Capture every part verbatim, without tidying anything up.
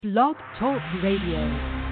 Blog Talk Radio.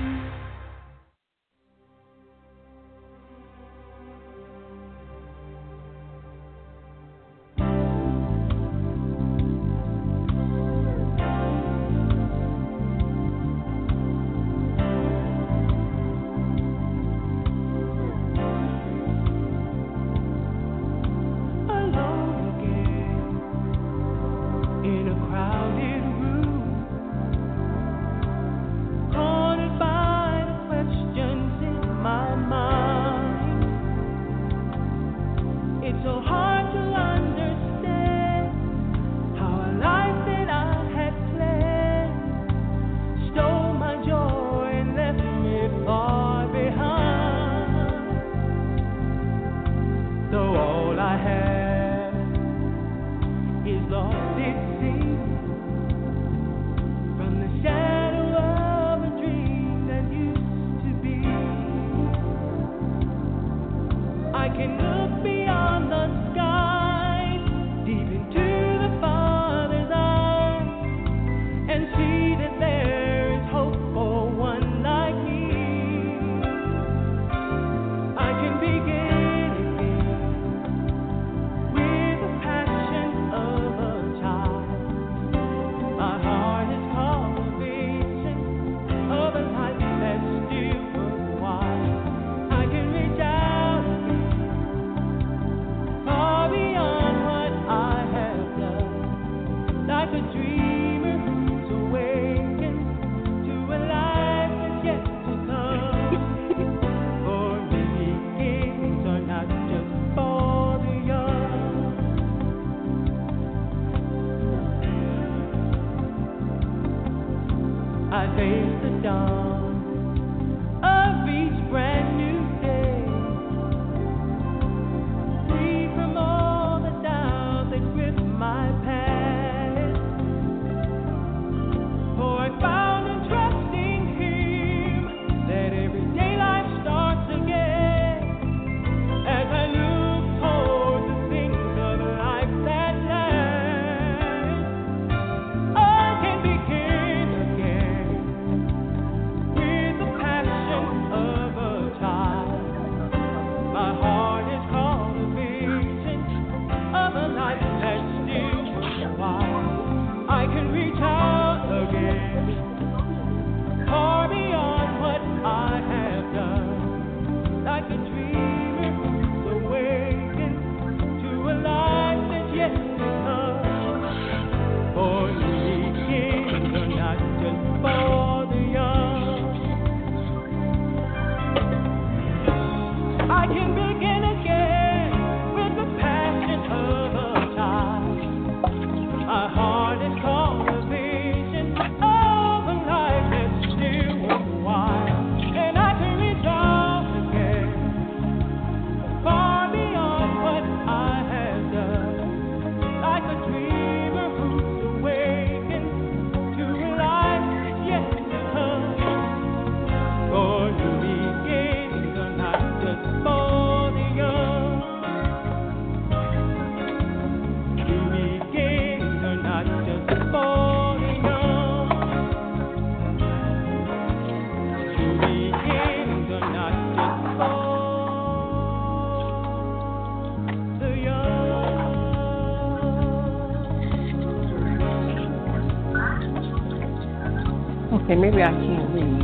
Okay, maybe I can't read.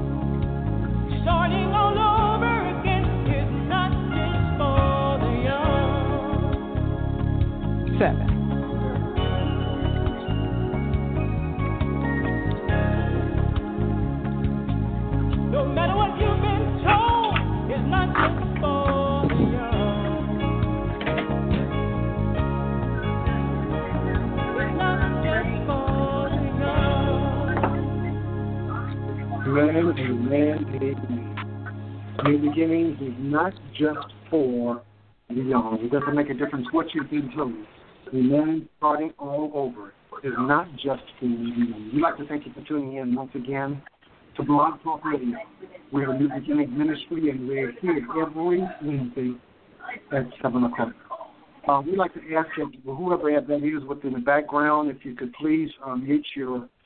Starting all over again is not just for the young. Seven. No matter what you've been told, it's not just for the young. It's not just for the young. Amen, amen, amen. New beginnings is not just for the young. It doesn't make a difference what you've been told. Amen, starting all over is not just for the young. We'd like to thank you for tuning in once again to Blog Talk Radio. We're a New Beginnings Ministry, and we're here every Wednesday at seven o'clock. Uh, we'd like to ask that whoever that is within the background, if you could please uh, mute your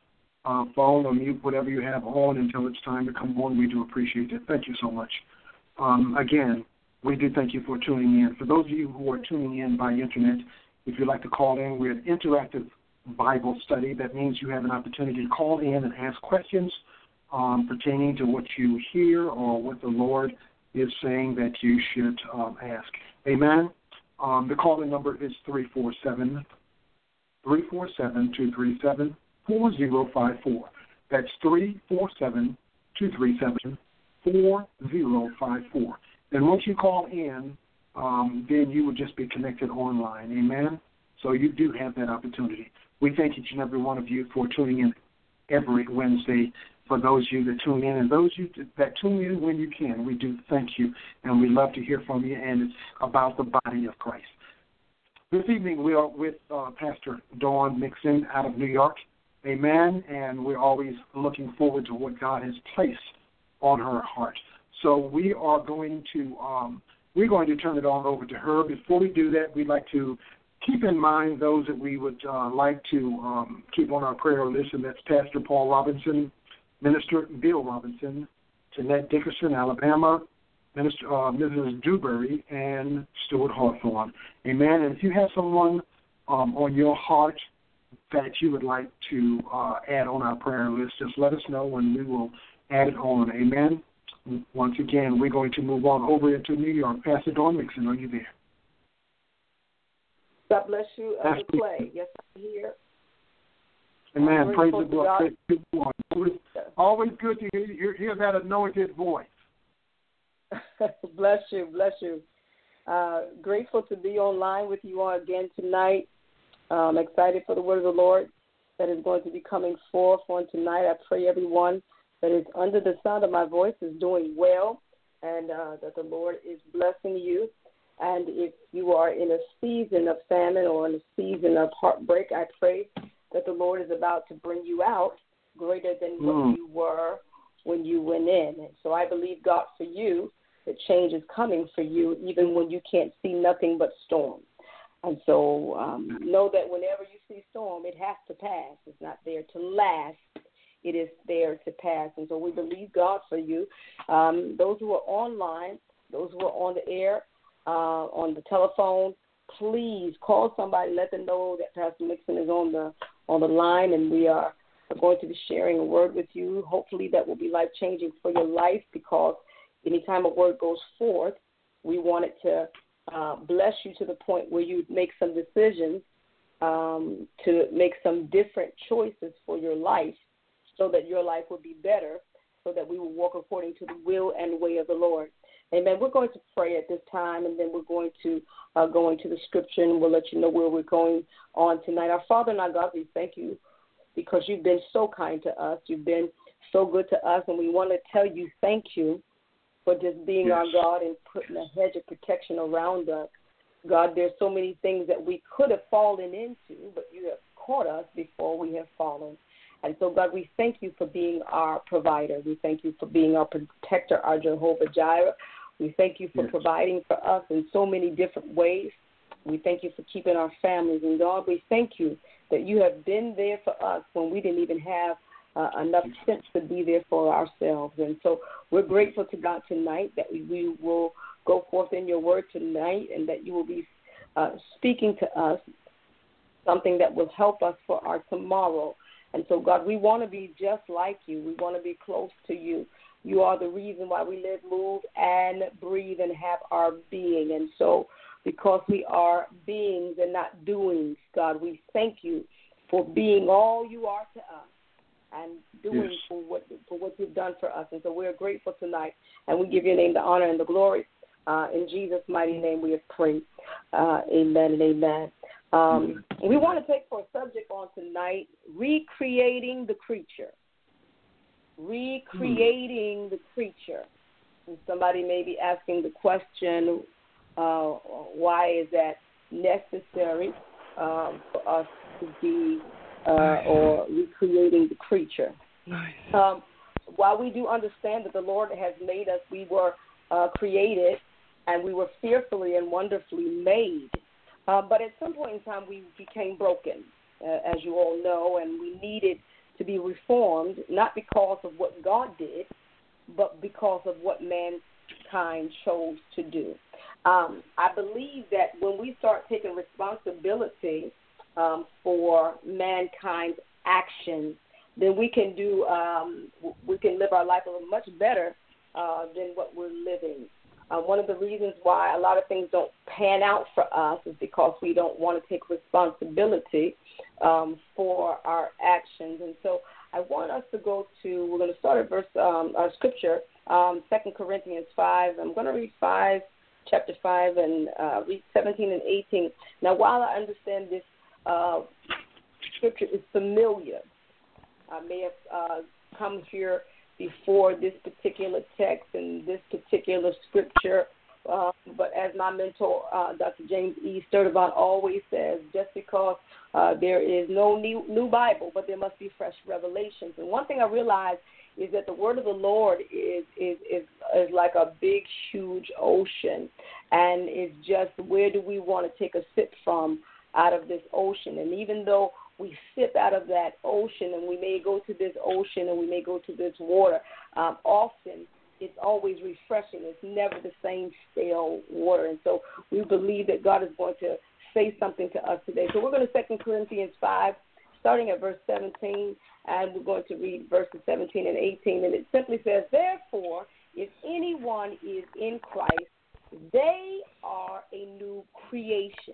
uh, phone or mute whatever you have on until it's time to come on. We do appreciate it. Thank you so much. Um, again, we do thank you for tuning in. For those of you who are tuning in by internet, if you'd like to call in, we're an interactive Bible study. That means you have an opportunity to call in and ask questions um, pertaining to what you hear or what the Lord is saying that you should um, ask. Amen. Um, the call-in number is three four seven, three four seven, two three seven, four zero five four. That's three four seven, two three seven, four zero five four. And once you call in, um, then you will just be connected online. Amen? So you do have that opportunity. We thank each and every one of you for tuning in every Wednesday. For those of you that tune in and those of you that tune in when you can, we do thank you, and we love to hear from you, and it's about the body of Christ. This evening we are with uh, Pastor Dawn Mixon out of New York. Amen, and we're always looking forward to what God has placed on her heart. So we are going to um, we're going to turn it on over to her. Before we do that, we'd like to keep in mind those that we would uh, like to um, keep on our prayer list, and that's Pastor Paul Robinson, Minister Bill Robinson, Jeanette Dickerson, Alabama, Minister uh, Missus Dewberry, and Stuart Hawthorne. Amen. And if you have someone um, on your heart that you would like to uh, add on our prayer list, just let us know and we will add it on. Amen. Once again, we're going to move on over into New York. Pastor Dawn Mixon, are you there? God bless you, Elder Clay. Yes, I'm here. Amen. Praise the Lord. Good morning. Always, always good to hear, hear, hear that anointed voice. Bless you, bless you. Uh, grateful to be online with you all again tonight. Um, excited for the word of the Lord that is going to be coming forth on tonight. I pray everyone that is under the sound of my voice is doing well, and uh, that the Lord is blessing you. And if you are in a season of famine or in a season of heartbreak, I pray that the Lord is about to bring you out greater than what mm. you were when you went in. And so I believe, God, for you, that change is coming for you even when you can't see nothing but storm. And so um, know that whenever you see storm, it has to pass. It's not there to last. It is there to pass. And so we believe God for you. Um, those who are online, those who are on the air, uh, on the telephone, please call somebody. Let them know that Pastor Mixon is on the on the line, and we are going to be sharing a word with you. Hopefully that will be life-changing for your life, because anytime a word goes forth, we want it to uh, bless you to the point where you make some decisions um, to make some different choices for your life, so that your life will be better, so that we will walk according to the will and way of the Lord. Amen. We're going to pray at this time, and then we're going to uh, go into the scripture, and we'll let you know where we're going on tonight. Our Father and our God, we thank you because you've been so kind to us. You've been so good to us, and we want to tell you thank you for just being yes. our God and putting a hedge of protection around us. God, there's so many things that we could have fallen into, but you have caught us before we have fallen. And so, God, we thank you for being our provider. We thank you for being our protector, our Jehovah Jireh. We thank you for yes. providing for us in so many different ways. We thank you for keeping our families. And, God, we thank you that you have been there for us when we didn't even have uh, enough sense to be there for ourselves. And so we're grateful to God tonight that we, we will go forth in your word tonight, and that you will be uh, speaking to us something that will help us for our tomorrow. And so, God, we want to be just like you. We want to be close to you. You are the reason why we live, move, and breathe and have our being. And so because we are beings and not doings, God, we thank you for being all you are to us and doing yes. for what for what you've done for us. And so we're grateful tonight, and we give your name the honor and the glory. Uh, in Jesus' mighty name we have prayed. Uh, amen and amen. Um, we want to take for a subject on tonight, recreating the creature. Recreating the creature. And somebody may be asking the question, uh, why is that necessary um, for us to be uh, or recreating the creature? Nice. Um, while we do understand that the Lord has made us, we were uh, created and we were fearfully and wonderfully made. Uh, but at some point in time, we became broken, uh, as you all know, and we needed to be reformed, not because of what God did, but because of what mankind chose to do. Um, I believe that when we start taking responsibility um, for mankind's actions, then we can do, um, we can live our life a little much better uh, than what we're living. Uh, one of the reasons why a lot of things don't pan out for us is because we don't want to take responsibility um, for our actions. And so I want us to go to, we're going to start at verse, um, our scripture, um, Second Corinthians five. I'm going to read five, chapter five, and uh, read seventeen and eighteen. Now, while I understand this uh, scripture is familiar, I may have uh, come here before this particular text and this particular scripture, uh, but as my mentor, uh, Doctor James E. Sturdivant, always says, just because uh, there is no new, new Bible, but there must be fresh revelations. And one thing I realized is that the word of the Lord is is is, is like a big, huge ocean, and it's just where do we want to take a sip from out of this ocean. And even though we sip out of that ocean, and we may go to this ocean and we may go to this water, um, often it's always refreshing. It's never the same stale water. And so we believe that God is going to say something to us today. So we're going to Second Corinthians five, starting at verse seventeen, and we're going to read verses seventeen and eighteen. And it simply says, therefore, if anyone is in Christ, they are a new creation.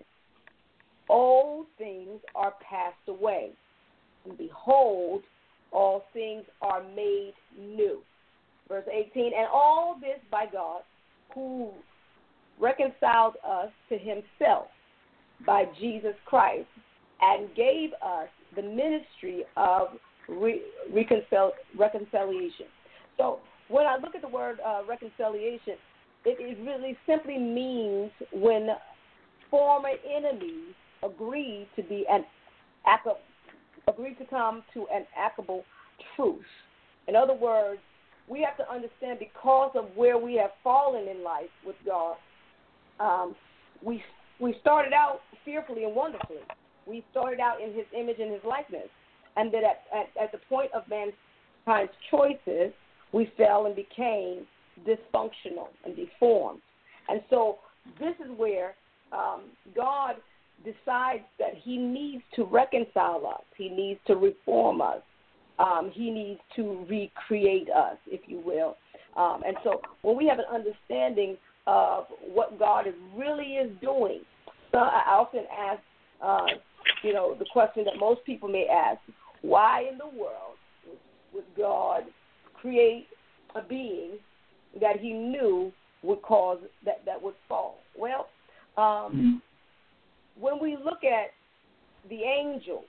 Old things are passed away, and behold, all things are made new. Verse eighteen, and all this by God, who reconciled us to himself by Jesus Christ, and gave us the ministry of re- reconcil- reconciliation. So when I look at the word uh, reconciliation, it, it really simply means when former enemies agreed to be an agreed to come to an amicable truce. In other words, we have to understand because of where we have fallen in life with God, um, we we started out fearfully and wonderfully. We started out in his image and his likeness, and that at, at, at the point of mankind's choices, we fell and became dysfunctional and deformed. And so this is where um, God decides that he needs to reconcile us. He needs to reform us. Um, he needs to recreate us, if you will. Um, and so when we have an understanding of what God is really is doing, so I often ask, uh, you know, the question that most people may ask, why in the world would God create a being that he knew would cause that, that would fall? Well, um, mm-hmm. when we look at the angels,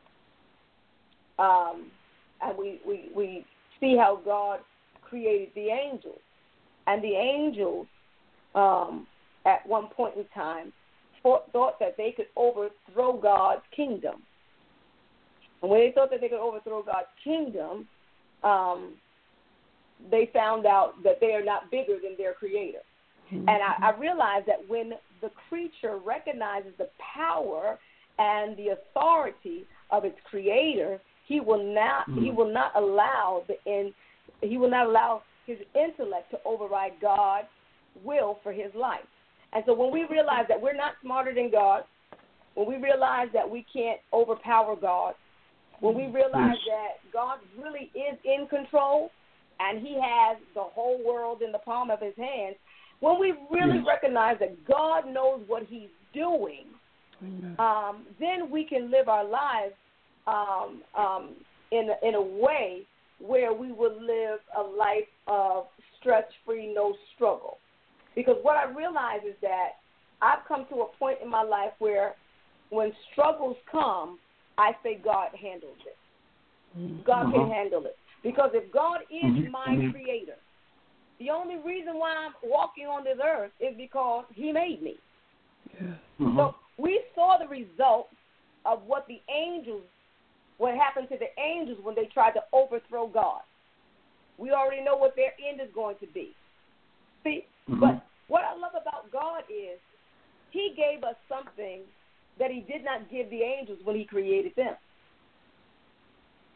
um, and we, we, we see how God created the angels, and the angels um, at one point in time thought, thought that they could overthrow God's kingdom. And when they thought that they could overthrow God's kingdom, um, they found out that they are not bigger than their creator. Mm-hmm. And I, I realized that when the creature recognizes the power and the authority of its creator, he will not mm-hmm. he will not allow the in, he will not allow his intellect to override God's will for his life. And so when we realize that we're not smarter than God, when we realize that we can't overpower God, when we realize that God really is in control and he has the whole world in the palm of his hands, when we really yes. recognize that God knows what he's doing, um, then we can live our lives um, um, in, a, in a way where we will live a life of stress-free, no struggle. Because what I realize is that I've come to a point in my life where when struggles come, I say God handles it. God uh-huh. can handle it. Because if God is mm-hmm. my mm-hmm. creator, the only reason why I'm walking on this earth is because he made me. Yeah. Uh-huh. So we saw the results of what the angels, what happened to the angels when they tried to overthrow God. We already know what their end is going to be. See, mm-hmm. but what I love about God is he gave us something that he did not give the angels when he created them.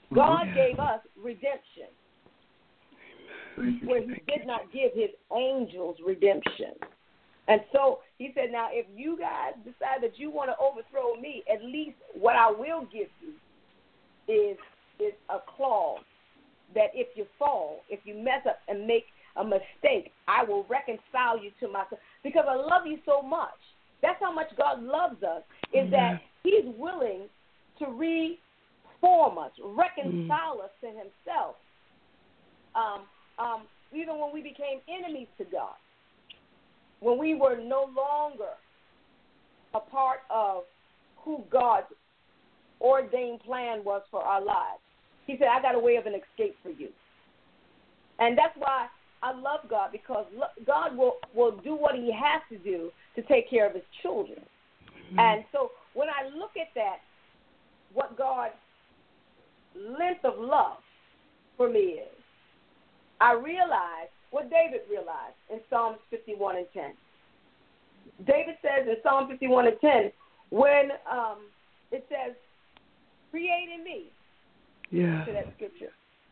God Yeah. gave us redemption, where he did not give his angels redemption. And so he said, now, if you guys decide that you want to overthrow me, at least what I will give you is, is a clause that if you fall, if you mess up and make a mistake, I will reconcile you to myself because I love you so much. That's how much God loves us, is that he's willing to reform us, reconcile mm. us to himself, um, um, even when we became enemies to God, when we were no longer a part of who God's ordained plan was for our lives. He said, I got a way of an escape for you. And that's why I love God, because God will, will do what he has to do to take care of his children. Mm-hmm. And so when I look at that, what God's length of love for me is, I realize what David realized in Psalms fifty-one and ten. David says in Psalm fifty-one and ten, when um, it says, create in me. Yeah. To that scripture.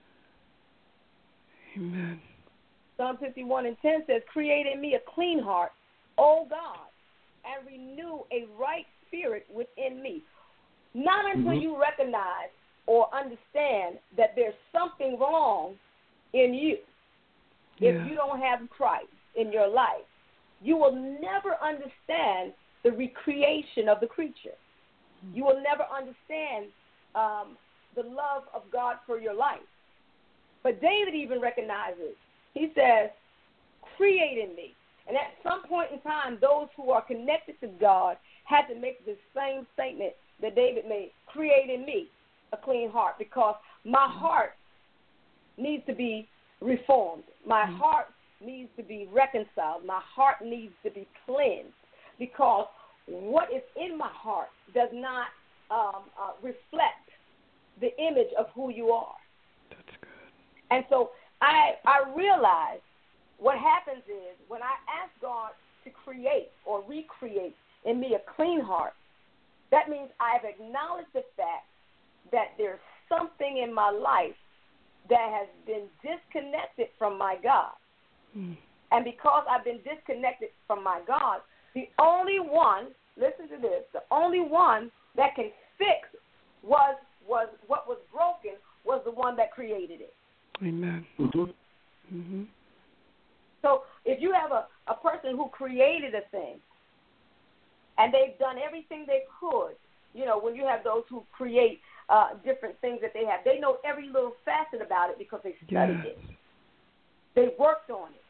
Amen. Psalm fifty-one and ten says, create in me a clean heart, O God, and renew a right spirit within me. Not until mm-hmm. you recognize or understand that there's something wrong in you. Yeah. If you don't have Christ in your life, you will never understand the recreation of the creature. You will never understand um, the love of God for your life. But David even recognizes, he says, create in me. And at some point in time, those who are connected to God had to make the same statement that David made, create in me a clean heart, because my heart needs to be reformed. My mm-hmm. heart needs to be reconciled. My heart needs to be cleansed, because what is in my heart does not um, uh, reflect the image of who you are. That's good. And so I I realize what happens is when I ask God to create or recreate in me a clean heart, that means I've acknowledged the fact that there's something in my life that has been disconnected from my God. Mm. And because I've been disconnected from my God, the only one, listen to this, the only one that can fix was was what was broken was the one that created it. Amen. Mm-hmm. Mm-hmm. So if you have a, a person who created a thing and they've done everything they could, you know, when you have those who create uh, different things that they have, they know every little facet about it because they studied yes. it. They worked on it.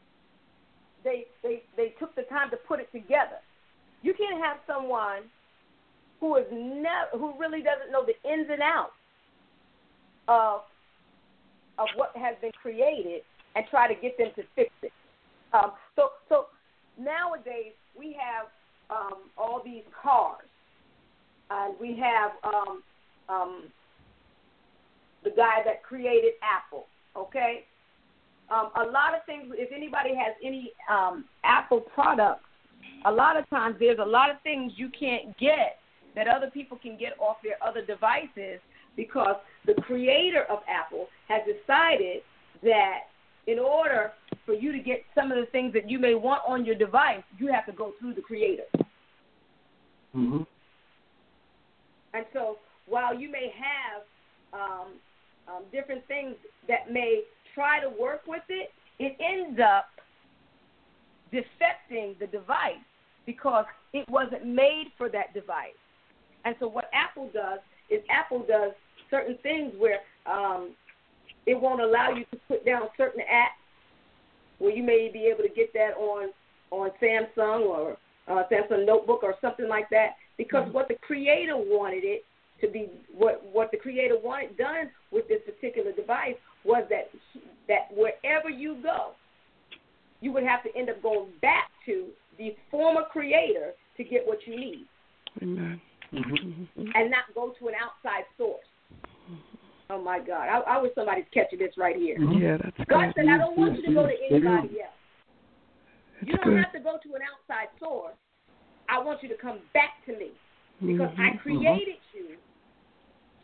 They, they, they took the time to put it together. You can't have someone who is never, who really doesn't know the ins and outs of of what has been created and try to get them to fix it. Um, so so nowadays we have um, all these cars, and we have um, um, the guy that created Apple. Okay, um, a lot of things. If anybody has any um, Apple products, a lot of times there's a lot of things you can't get that other people can get off their other devices, because the creator of Apple has decided that in order for you to get some of the things that you may want on your device, you have to go through the creator. Mm-hmm. And so while you may have um, um, different things that may try to work with it, it ends up defecting the device because it wasn't made for that device. And so what Apple does is Apple does certain things where um, it won't allow you to put down certain apps where you may be able to get that on, on Samsung or uh, Samsung Notebook or something like that, because mm-hmm. what the creator wanted it to be, what, what the creator wanted done with this particular device was that that wherever you go, you would have to end up going back to the former creator to get what you need. Amen. Mm-hmm. And not go to an outside source. Oh, my God. I, I wish somebody's catching this right here. Mm-hmm. Yeah, that's good. God said, I don't want you to go to anybody else. It's you don't good. have to go to an outside source. I want you to come back to me because mm-hmm. I created you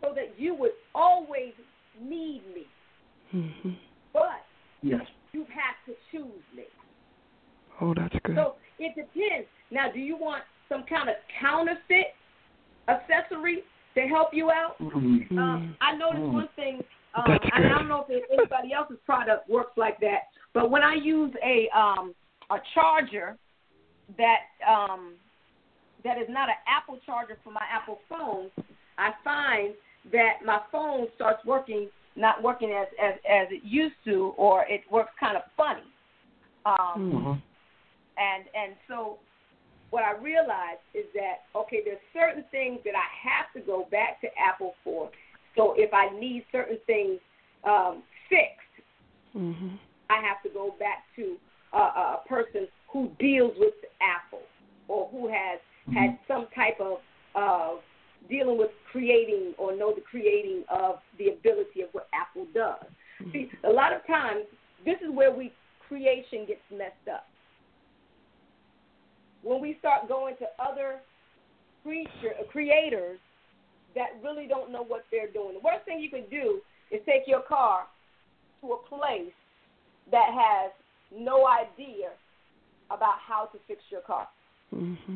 so that you would always need me. Mm-hmm. But Yes. you have to choose me. Oh, that's good. So it depends. Now, do you want some kind of counterfeit accessory to help you out? Mm-hmm. Um, I noticed Mm. one thing, um, That's and I good. don't know if anybody else's product works like that, but when I use a um, a charger that um, that is not an Apple charger for my Apple phone, I find that my phone starts working, not working as, as, as it used to, or it works kind of funny. Um, Mm-hmm. and and so what I realized is that, okay, there's certain things that I have to go back to Apple for. So if I need certain things um, fixed, Mm-hmm. I have to go back to uh, a person who deals with Apple or who has Mm-hmm. had some type of uh, dealing with creating or know the creating of the ability of what Apple does. Mm-hmm. See, a lot of times, this is where we creation gets messed up. When we start going to other creature, creators that really don't know what they're doing. The worst thing you can do is take your car to a place that has no idea about how to fix your car. Mm-hmm.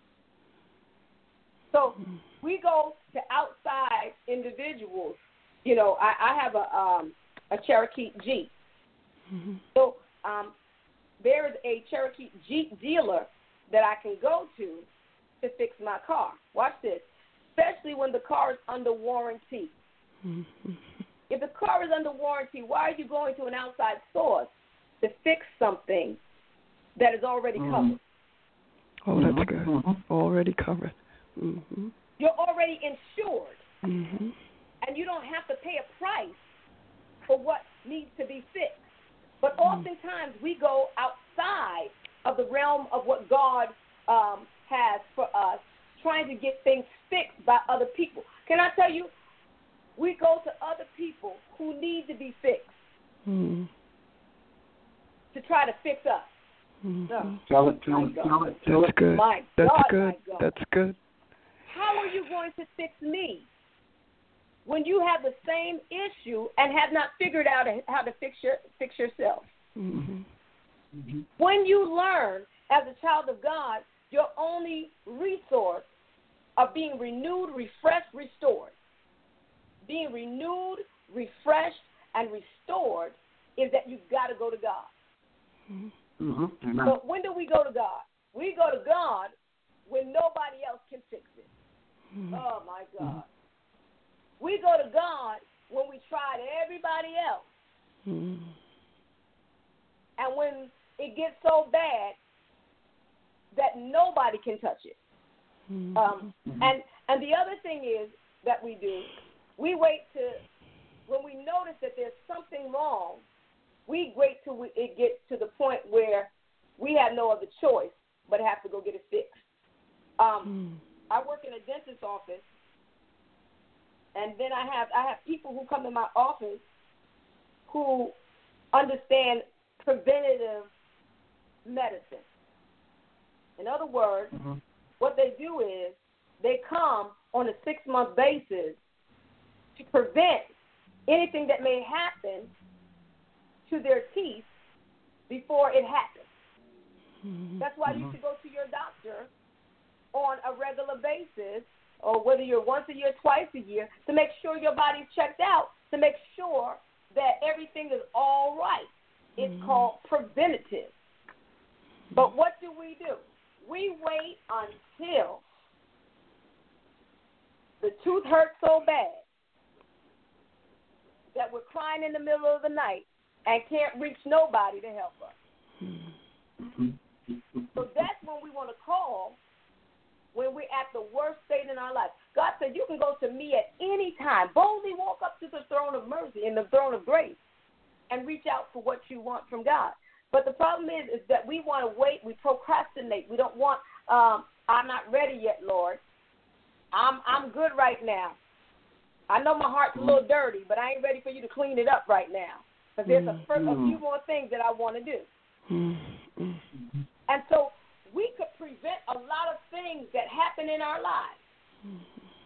So we go to outside individuals. You know, I, I have a um, a Cherokee Jeep. Mm-hmm. So um, there is a Cherokee Jeep dealer that I can go to to fix my car. Watch this. Especially when the car is under warranty. Mm-hmm. If the car is under warranty, why are you going to an outside source to fix something that is already covered? Oh, that's Mhm. good. Mhm. Already covered. Mm-hmm. You're already insured, Mm-hmm. and you don't have to pay a price for what needs to be fixed. But oftentimes we go outside of the realm of what God um, has for us, trying to get things fixed by other people. Can I tell you, we go to other people who need to be fixed Mm-hmm. to try to fix us. Mm-hmm. No. Tell it, tell My it, God. tell it, tell That's it. good. My That's God, good. my God. That's good. How are you going to fix me when you have the same issue and have not figured out how to fix your fix yourself? Mm-hmm. Mm-hmm. When you learn as a child of God, your only resource of being renewed, refreshed, restored, being renewed, refreshed, and restored is that you've got to go to God. Mm-hmm. Amen. But when do we go to God? We go to God when nobody else can fix it. Mm-hmm. Oh, my God. We go to God when we tried everybody else. Mm-hmm. And when it gets so bad that nobody can touch it. Mm-hmm. Um, Mhm. and, and the other thing is that we do, we wait to, when we notice that there's something wrong, we wait till we, it gets to the point where we have no other choice but have to go get it fixed. Um, Mm-hmm. I work in a dentist's office, and then I have I have people who come to my office who understand preventative medicine. In other words, Mm-hmm. what they do is they come on a six-month basis to prevent anything that may happen to their teeth before it happens. Mm-hmm. That's why you Mhm. should go to your doctor on a regular basis, or whether you're once a year, twice a year, to make sure your body's checked out, to make sure that everything is all right. It's Mhm. called preventative. But what do we do? We wait until the tooth hurts so bad that we're crying in the middle of the night and can't reach nobody to help us. Mm-hmm. So that's when we want to call, when we're at the worst state in our life. God said, you can go to me at any time. Boldly walk up to the throne of mercy and the throne of grace and reach out for what you want from God. But the problem is, is that we want to wait. We procrastinate. We don't want, um, I'm not ready yet, Lord. I'm I'm good right now. I know my heart's a little dirty, but I ain't ready for you to clean it up right now. Because there's a, fir- a few more things that I want to do. Mm-hmm. And so we could prevent a lot of things that happen in our lives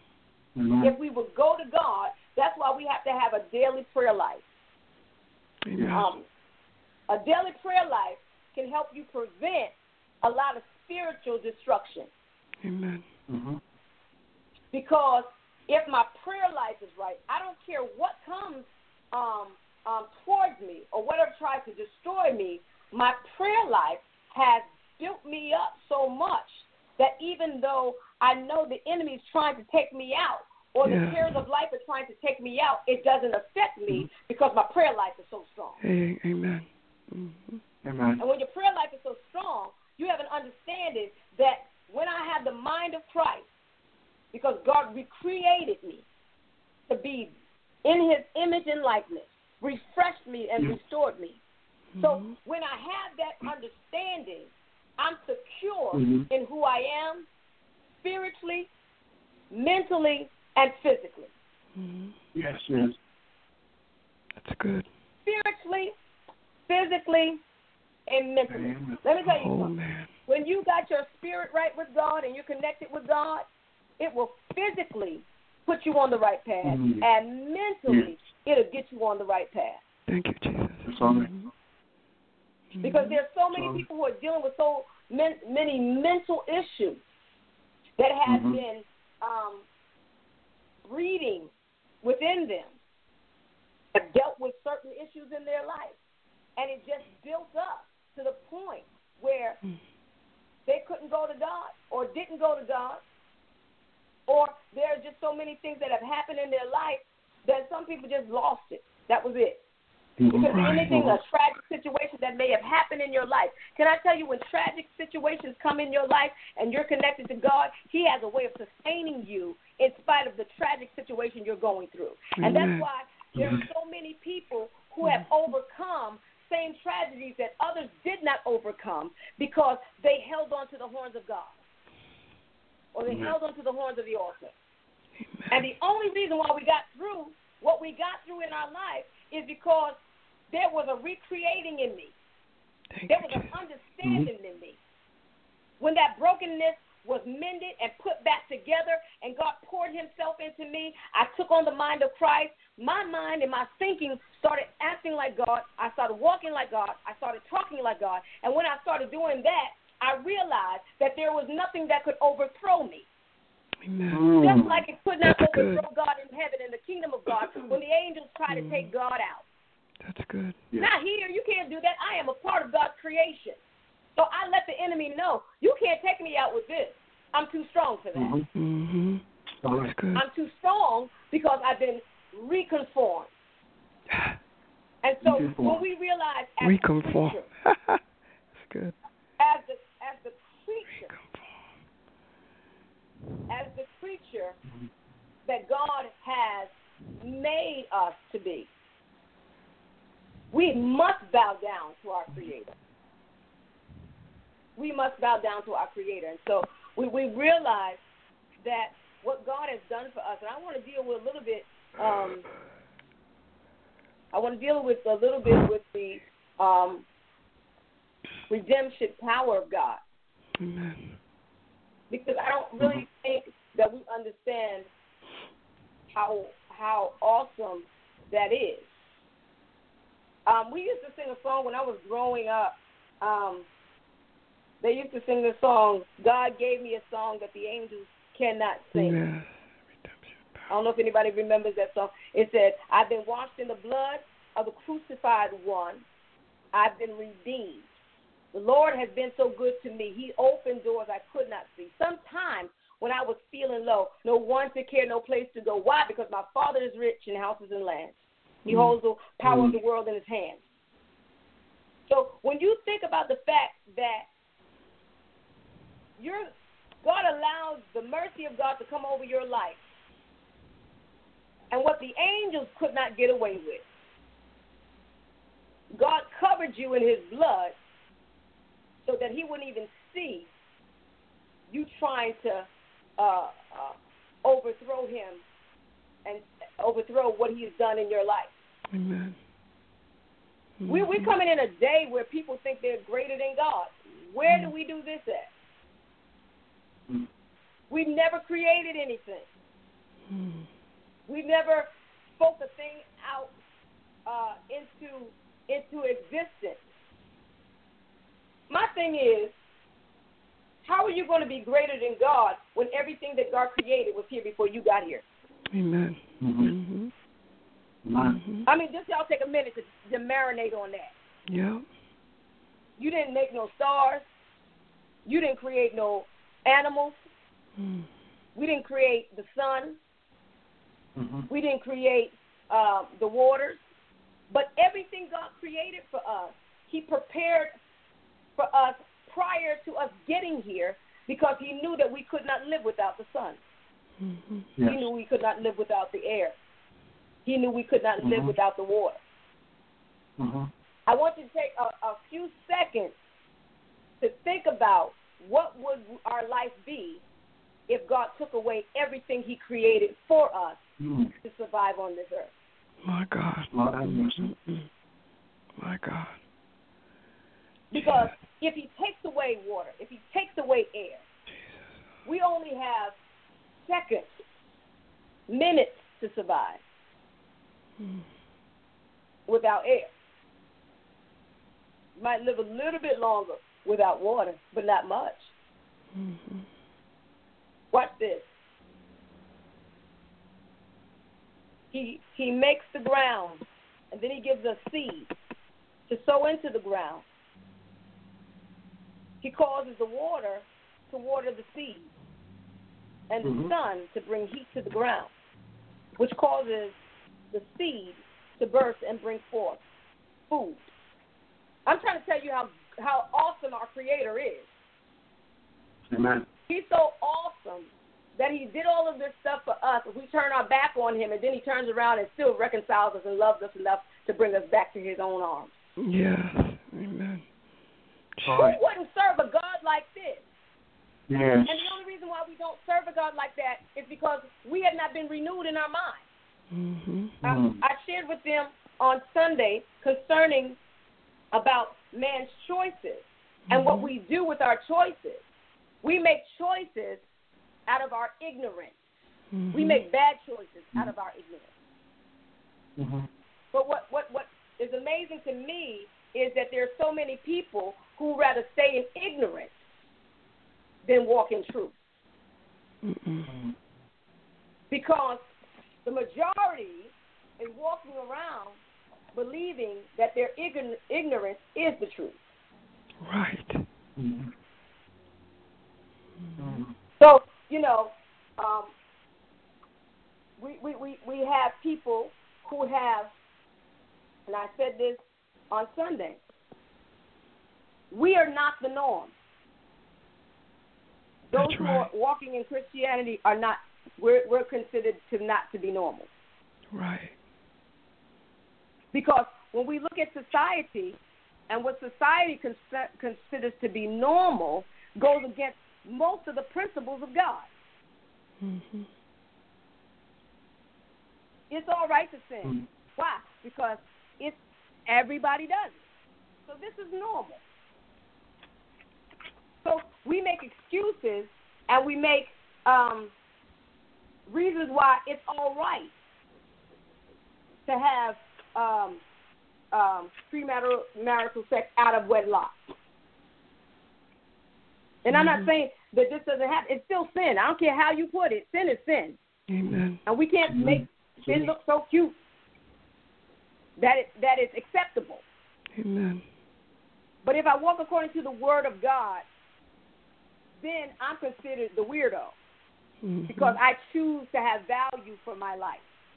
Amen. if we would go to God. That's why we have to have a daily prayer life. Amen. Um, a daily prayer life can help you prevent a lot of spiritual destruction. Amen. Mm-hmm. Because if my prayer life is right, I don't care what comes um, um, towards me or whatever tries to destroy me, my prayer life has built me up so much that even though I know the enemy is trying to take me out or Yeah. the cares of life are trying to take me out, it doesn't affect me because my prayer life is so strong. Hey, amen. Mm-hmm. Amen. And when your prayer life is so strong, you have an understanding that when I have the mind of Christ, because God recreated me to be in his image and likeness, refreshed me and restored me. So Mm-hmm. when I have that understanding, I'm secure Mhm. in who I am, spiritually, mentally, and physically. Mm-hmm. Yes, yes. That's good. Spiritually, physically, and mentally. Amen. Let me tell you Oh, something. man. When you got your spirit right with God and you're connected with God, it will physically put you on the right path, Mhm. and mentally it'll get you on the right path. Thank you, Jesus. That's all right. Mm-hmm. Because there's so many So- people who are dealing with so men, many mental issues that have Mhm. been um, breeding within them, have dealt with certain issues in their life, and it just built up to the point where Mm. they couldn't go to God or didn't go to God, or there are just so many things that have happened in their life that some people just lost it. That was it. Because Mhm. anything, a tragic situation that may have happened in your life. Can I tell you, when tragic situations come in your life and you're connected to God, he has a way of sustaining you in spite of the tragic situation you're going through. And Amen. that's why there are so many people who have overcome same tragedies that others did not overcome because they held on to the horns of God. Or they Amen. held on to the horns of the altar. Amen. And the only reason why we got through what we got through in our life is because there was a recreating in me. Thank There you, was an Jesus. understanding in me. When that brokenness was mended and put back together and God poured himself into me, I took on the mind of Christ. My mind and my thinking started acting like God. I started walking like God. I started talking like God. And when I started doing that, I realized that there was nothing that could overthrow me. Amen. Mm. Just like it could not That's overthrow good. God in heaven and the kingdom of God when the angels try to Mm. take God out. That's good. Yeah. Not here. You can't do that. I am a part of God's creation. So I let the enemy know, you can't take me out with this. I'm too strong for that. Mhm. Mm-hmm. All That's right. good. I'm too strong because I've been reconformed. And so Reconformed. when we realize as Reconform. the creature, That's good. as the, as the creature, Reconform. as the creature that God has made us to be, we must bow down to our Creator. We must bow down to our Creator. And so we, we realize that what God has done for us, and I want to deal with a little bit, um, I want to deal with a little bit with the um, redemption power of God. Amen. Because I don't really think that we understand how how awesome that is. Um, we used to sing a song when I was growing up. Um, they used to sing the song, God gave me a song that the angels cannot sing. Yes. Redemption I power. don't know if anybody remembers that song. It said, I've been washed in the blood of the crucified one. I've been redeemed. The Lord has been so good to me. He opened doors I could not see. Sometimes when I was feeling low, no one to care, no place to go. Why? Because my Father is rich in houses and lands. He Mm. holds the power Mm. of the world in his hands. So when you think about the fact that you're, God allows the mercy of God to come over your life, and what the angels could not get away with, God covered you in his blood so that he wouldn't even see you trying to uh, uh, overthrow him and overthrow what he has done in your life. Amen. We, we're coming in a day where people think they're greater than God. Where do we do this at? Mm. We never created anything. Mm. We never spoke a thing out uh, into into existence. My thing is, how are you going to be greater than God when everything that God created was here before you got here? Amen. Mm-hmm. Mm-hmm. Mm-hmm. I mean, just y'all take a minute to, to marinate on that. Yeah. You didn't make no stars. You didn't create no animals. Mm. We didn't create the sun. Mm-hmm. We didn't create uh, the waters. But everything God created for us, He prepared for us prior to us getting here because He knew that we could not live without the sun. Mm-hmm. Yes. He knew we could not live without the air. He knew we could not Mm-hmm. live without the water. Mm-hmm. I want you to take a, a few seconds to think about what would our life be if God took away everything He created for us Mm-hmm. to survive on this earth. My God. Lord have mercy. Mm-mm. My God. Because if He takes away water, if He takes away air, we only have seconds, minutes to survive Mm. without air. You might live a little bit longer without water, but not much. Mm-hmm. Watch this. He he makes the ground, and then He gives us seed to sow into the ground. He causes the water to water the seed, and the Mhm. sun to bring heat to the ground, which causes the seed to burst and bring forth food. I'm trying to tell you how, how awesome our Creator is. Amen. He's so awesome that He did all of this stuff for us. If we turn our back on Him, and then He turns around and still reconciles us and loves us enough to bring us back to His own arms. Yes. Amen. All Who right. wouldn't serve a God like this? Yes. And the only reason why we don't serve a God like that is because we have not been renewed in our mind. Mm-hmm. Mm. I, I shared with them on Sunday concerning about man's choices and what we do with our choices. We make choices out of our ignorance. Mm-hmm. We make bad choices out of our ignorance. Mm-hmm. But what, what, what is amazing to me is that there are so many people who rather stay in ignorance than walk in truth. Mm-mm. Because the majority is walking around believing that their ign- ignorance is the truth. Right. Mm-hmm. Mm-hmm. So, you know, um, we, we, we, we have people who have, and I said this on Sunday, we are not the norm. Those That's who right. are walking in Christianity are not, we're, we're considered to not to be normal. Right. Because when we look at society and what society cons- considers to be normal goes against most of the principles of God. Mm-hmm. It's all right to sin. Mm-hmm. Why? Because it's everybody does it. So this is normal. So we make excuses and we make um, reasons why it's all right to have um, um, premarital marital sex out of wedlock. And I'm not saying that this doesn't happen. It's still sin. I don't care how you put it. Sin is sin. Amen. And we can't Mhm. make sin look so cute that it, that it's acceptable. Amen. But if I walk according to the word of God, then I'm considered the weirdo Mm-hmm. because I choose to have value for my life.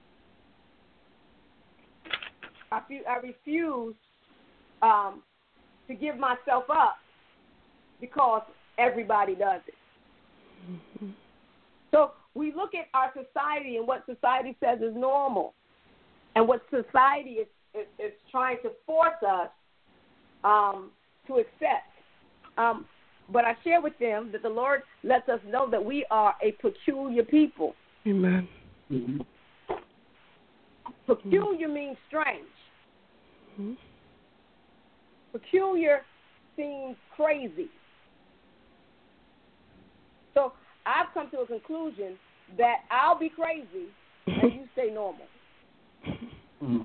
I, fe- I refuse um, to give myself up because everybody does it. Mm-hmm. So we look at our society and what society says is normal and what society is, is, is trying to force us um, to accept. Um, but I share with them that the Lord lets us know that we are a peculiar people. Amen. Mm-hmm. Peculiar means strange. Mm-hmm. Peculiar seems crazy. So I've come to a conclusion that I'll be crazy and you stay normal. Mm-hmm.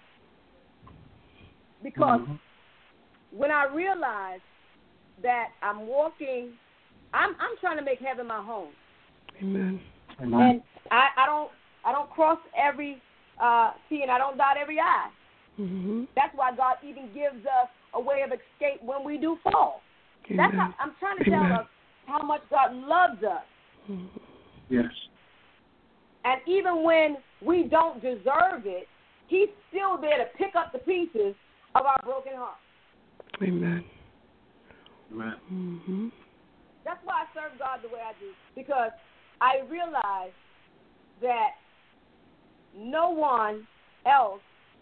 Because mm-hmm. when I realize that I'm walking, I'm I'm trying to make heaven my home. Amen. Amen. And I, I don't I don't cross every uh, T and I don't dot every I. Mm-hmm. That's why God even gives us a way of escape when we do fall. Amen. That's how, I'm trying to Amen. tell us how much God loves us. Mm-hmm. Yes. And even when we don't deserve it, He's still there to pick up the pieces of our broken heart. Amen. Amen. Mm-hmm. That's why I serve God the way I do, because I realize that no one else,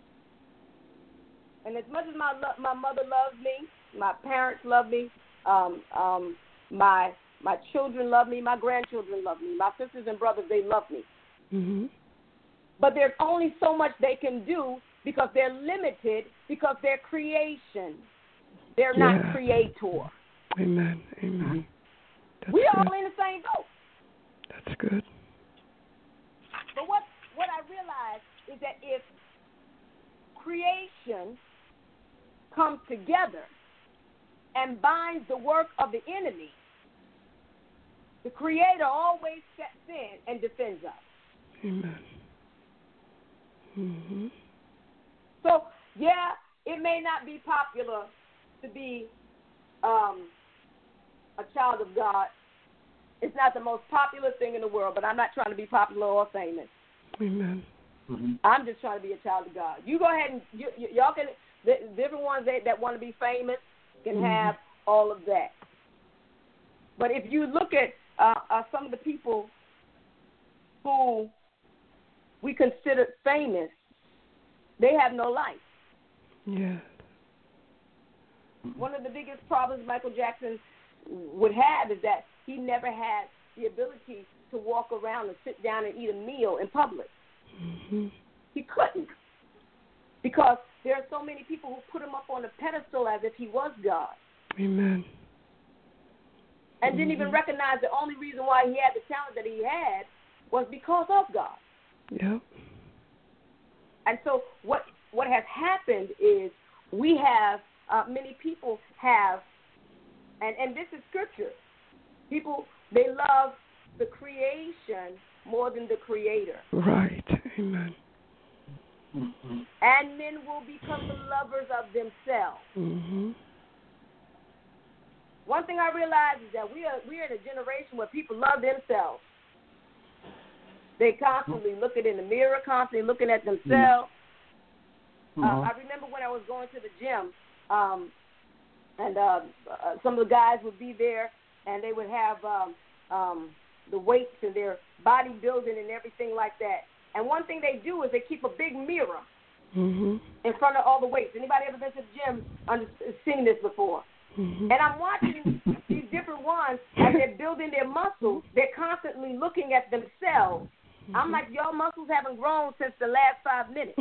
and as much as my lo- my mother loves me, my parents love me, um, um, my my children love me, my grandchildren love me, my sisters and brothers, they love me. Mm-hmm. But there's only so much they can do because they're limited, because they're creation. They're Yeah. not creator. Amen. Amen. That's We good. all in the same boat. That's good. But what, what I realize is that if creation comes together and binds the work of the enemy, the Creator always steps in and defends us. Amen. Mm-hmm. So, yeah, it may not be popular to be um, a child of God. It's not the most popular thing in the world, but I'm not trying to be popular or famous. Amen. Mm-hmm. I'm just trying to be a child of God. You go ahead and you, y- y'all can, the different ones that, that want to be famous can Mm-hmm. have all of that. But if you look at uh, uh, some of the people who we consider famous, they have no life. Yeah. One of the biggest problems Michael Jackson would have is that he never had the ability to walk around and sit down and eat a meal in public. Mm-hmm. He couldn't, because there are so many people who put him up on a pedestal as if he was God, Amen. and didn't even recognize the only reason why he had the talent that he had was because of God. Yep. And so what what has happened is we have, uh, many people have, and, and this is scripture, people, they love the creation more than the Creator. Right. Amen. Mm-hmm. And men will become the lovers of themselves. Mm-hmm. One thing I realize is that we are we are in a generation where people love themselves. They constantly looking in the mirror, constantly looking at themselves. Mm-hmm. Uh, I remember when I was going to the gym, um, and uh, uh, some of the guys would be there, and they would have um, um, the weights and their bodybuilding and everything like that. And one thing they do is they keep a big mirror Mm-hmm. in front of all the weights. Anybody ever been to the gym under, seen this before? Mm-hmm. And I'm watching these different ones as they're building their muscles. They're constantly looking at themselves. Mm-hmm. I'm like, y'all muscles haven't grown since the last five minutes.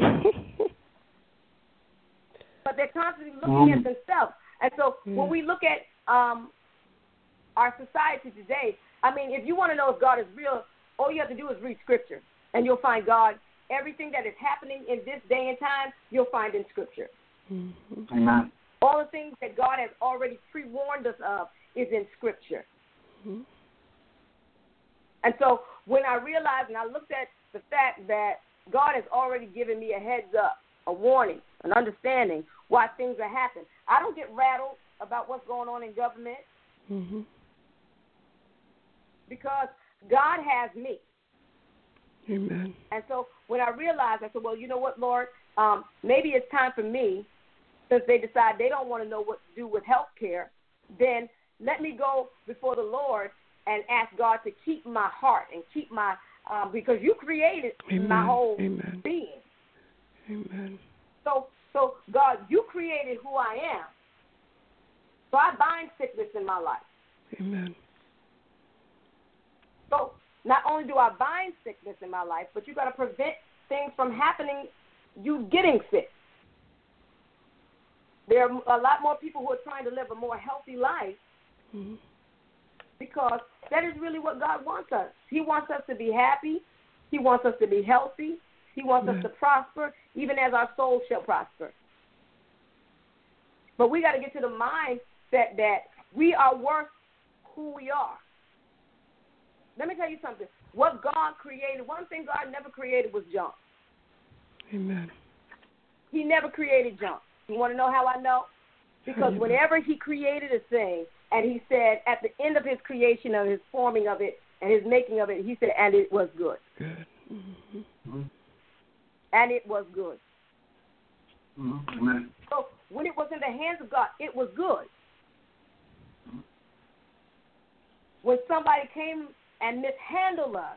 But they're constantly looking at themselves. And so Mm. when we look at um, our society today, I mean, if you want to know if God is real, all you have to do is read Scripture, and you'll find God. Everything that is happening in this day and time, you'll find in Scripture. Mm-hmm. Amen. All the things that God has already pre-warned us of is in Scripture. Mm-hmm. And so when I realized and I looked at the fact that God has already given me a heads up, a warning, an understanding why things are happening, I don't get rattled about what's going on in government, Mm-hmm. because God has me. Amen. And so when I realized, I said, well, you know what, Lord, um, maybe it's time for me, since they decide they don't want to know what to do with health care, then let me go before the Lord and ask God to keep my heart and keep my, um, because you created Amen. my whole Amen. being. Amen. So, so God, you created who I am. So I bind sickness in my life. Amen. So not only do I bind sickness in my life, but you got to prevent things from happening, you getting sick. There are a lot more people who are trying to live a more healthy life, Mm-hmm. because that is really what God wants us. He wants us to be happy. He wants us to be healthy. He wants yeah. us to prosper, even as our soul shall prosper. But we got to get to the mindset that we are worth who we are. Let me tell you something. What God created, one thing God never created was junk. Amen. He never created junk. You want to know how I know? Because Amen. whenever he created a thing, and he said at the end of his creation, of his forming of it, and his making of it, he said, and it was good. Good. Mm-hmm. Mm-hmm. And it was good. Mm-hmm. Amen. So when it was in the hands of God, it was good. Mm-hmm. When somebody came and mishandled us,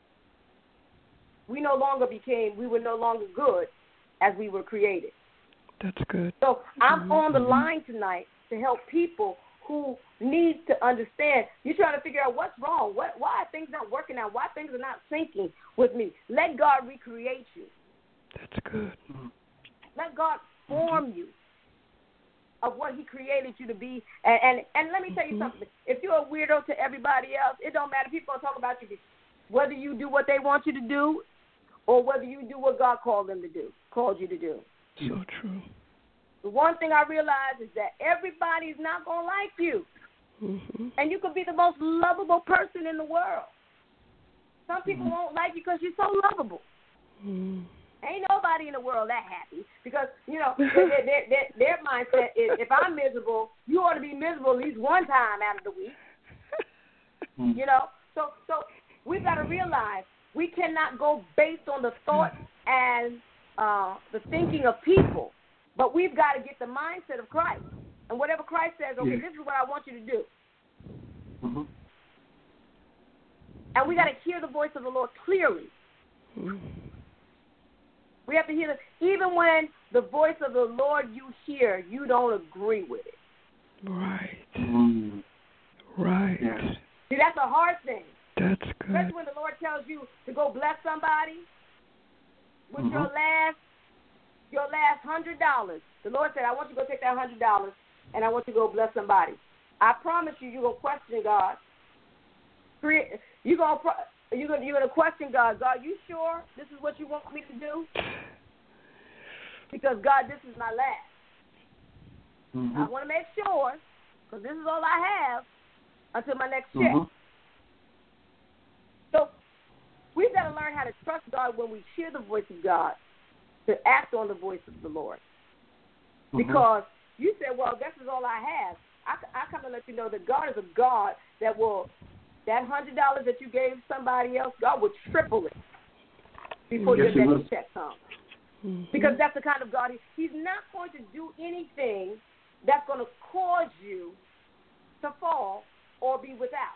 we no longer became, we were no longer good as we were created. That's good. So I'm Mm-hmm. on the line tonight to help people who need to understand. You're trying to figure out what's wrong, what, why are things not working out, why things are not syncing with me. Let God recreate you. That's good. Mm-hmm. Let God form you of what he created you to be. And and, and let me tell you Mm-hmm. something. If you're a weirdo to everybody else, it don't matter. People are going to talk about you. Whether you do what they want you to do or whether you do what God called them to do, called you to do. So true. The one thing I realize is that everybody's not going to like you. Mm-hmm. And you could be the most lovable person in the world. Some people Mm-hmm. won't like you because you're so lovable. Mm-hmm. Ain't nobody in the world that happy because, you know, their, their, their, their mindset is if I'm miserable, you ought to be miserable at least one time out of the week. Mm-hmm. You know, so so we've got to realize we cannot go based on the thoughts and uh, the thinking of people, but we've got to get the mindset of Christ. And whatever Christ says, okay, Yeah. this is what I want you to do. Mm-hmm. And we got to hear the voice of the Lord clearly. Mm-hmm. We have to hear the, even when the voice of the Lord you hear, you don't agree with it. Right. Mm-hmm. Right. Yes. See, that's a hard thing. That's good. Especially when the Lord tells you to go bless somebody with Mm-hmm. your last your last hundred dollars. The Lord said, I want you to go take that hundred dollars and I want you to go bless somebody. I promise you, you're gonna question God. You're gonna you're gonna you're gonna question God. God, you sure this is what you want me to do? Because God, this is my last. Mm-hmm. I want to make sure, because this is all I have until my next check. Mm-hmm. So we've got to learn how to trust God when we hear the voice of God, to act on the voice of the Lord. Mm-hmm. Because you said, well, this is all I have. I, I come to let you know that God is a God that will, that one hundred dollars that you gave somebody else, God will triple it before Yes, your he next will. check comes. Mm-hmm. Because that's the kind of God he, he's not going to do anything that's going to cause you to fall or be without.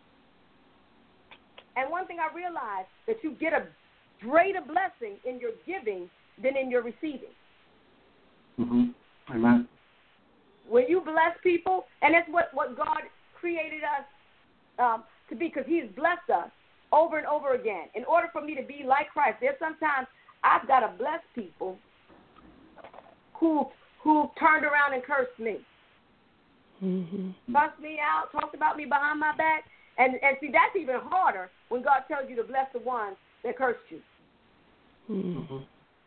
And one thing I realized, that you get a greater blessing in your giving than in your receiving. Mm-hmm. Amen. When you bless people, and that's what, what God created us um, to be, because he has blessed us over and over again. In order for me to be like Christ, there's sometimes I've got to bless people who who turned around and cursed me. Mm-hmm. Cussed me out, talked about me behind my back. And, and see, that's even harder when God tells you to bless the ones that cursed you. Mm-hmm.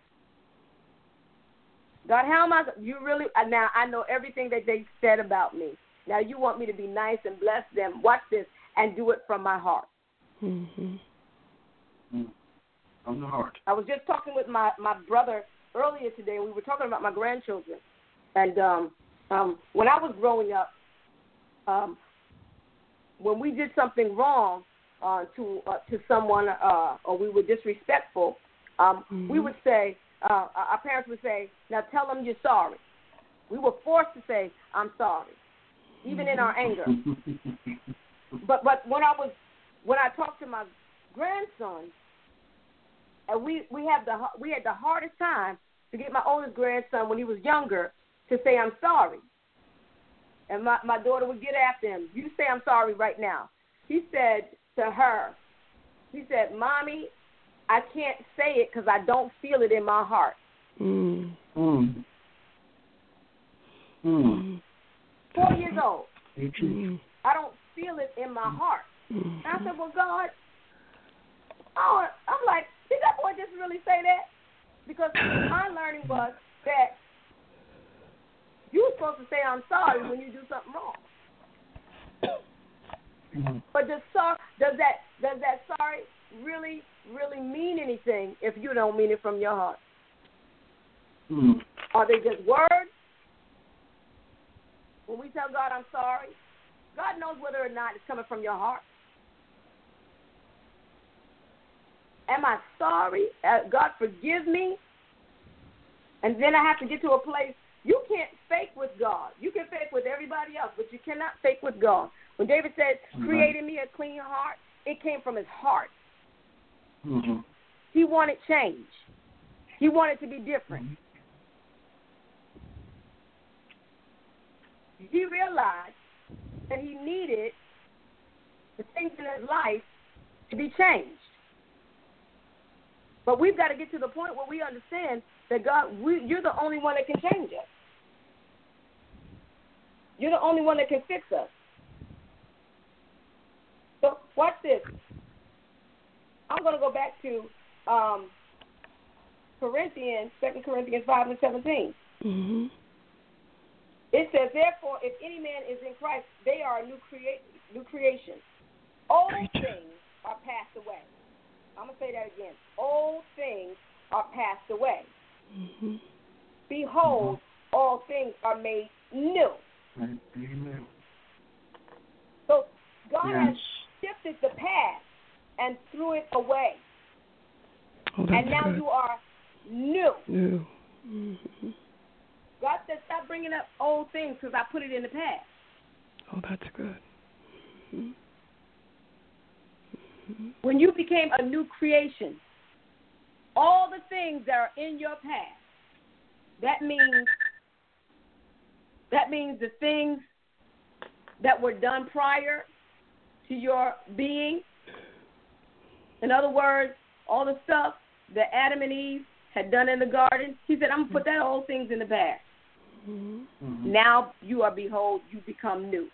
God, how am I, you really, now I know everything that they said about me. Now you want me to be nice and bless them. Watch this, and do it from my heart. Mm-hmm. Mm-hmm. From the heart. I was just talking with my, my brother earlier today, and we were talking about my grandchildren. And um, um, when I was growing up, um, when we did something wrong uh, to uh, to someone uh, or we were disrespectful, um, mm-hmm. we would say, uh, our parents would say, now tell them you're sorry. We were forced to say, I'm sorry, even mm-hmm. in our anger. but but when I was when I talked to my grandson, and we, we had the we had the hardest time to get my oldest grandson when he was younger to say I'm sorry. And my, my daughter would get after him. You say I'm sorry right now. He said to her, he said, Mommy, I can't say it because I don't feel it in my heart. Mm. Mm. Mm. Four years old. Mm. I don't feel it in my heart. Mm-hmm. And I said, well, God, oh, I'm like, did that boy just really say that? Because my learning was that you were supposed to say I'm sorry when you do something wrong. Mm-hmm. But does, does that does that sorry really, really mean anything if you don't mean it from your heart? Mm-hmm. Are they just words? When we tell God I'm sorry, God knows whether or not it's coming from your heart. Am I sorry? Uh, God, forgive me. And then I have to get to a place. You can't fake with God. You can fake with everybody else, but you cannot fake with God. When David said, create in me a clean heart, it came from his heart. Mm-hmm. He wanted change. He wanted to be different. Mm-hmm. He realized that he needed the things in his life to be changed. But we've got to get to the point where we understand that God, we, you're the only one that can change us. You're the only one that can fix us. So watch this. I'm going to go back to um, Corinthians, Second Corinthians five and seventeen. Mm-hmm. It says, therefore, if any man is in Christ, they are a new, crea- new creation. Old things are passed away. I'm going to say that again. Old things are passed away. Mm-hmm. Behold, mm-hmm. all things are made new. Amen. So God yes. has shifted the past and threw it away. Oh, and now good. you are new. New. Mm-hmm. God said, stop bringing up old things because I put it in the past. Oh, that's good. Mm-hmm. Mm-hmm. When you became a new creation, all the things that are in your past, that means that means the things that were done prior to your being. In other words, all the stuff that Adam and Eve had done in the garden, he said, I'm going to put that old things in the past. Mm-hmm. Now you are, behold, you become new.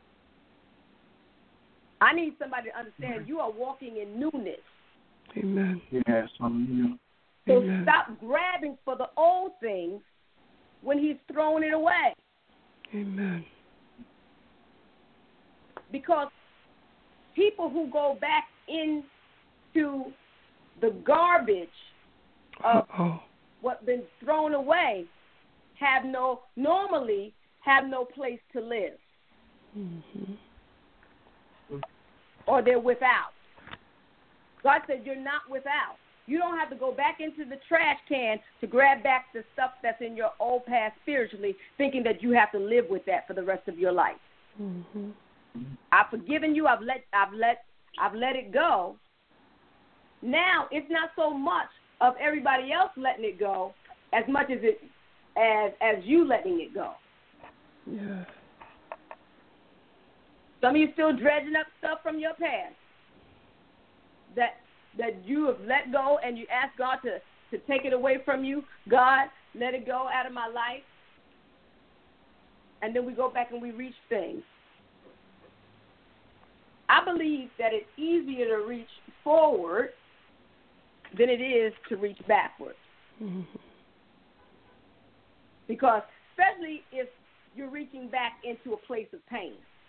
I need somebody to understand mm-hmm. you are walking in newness. Amen. Yes, I'm new. So Amen. stop grabbing for the old things when he's throwing it away. Amen. Because people who go back into the garbage of Uh-oh. what's been thrown away have no, normally have no place to live. Mm-hmm. Or they're without. God said you're not without. You don't have to go back into the trash can to grab back the stuff that's in your old past spiritually, thinking that you have to live with that for the rest of your life. Mm-hmm. I've forgiven you. I've let, I've let, I've let it go. Now it's not so much of everybody else letting it go as much as it as as you letting it go. Yeah. Some of you still dredging up stuff from your past that that you have let go, and you ask God to, to take it away from you. God, let it go out of my life. And then we go back and we reach things. I believe that it's easier to reach forward than it is to reach backward. Mm-hmm. Because especially if you're reaching back into a place of pain.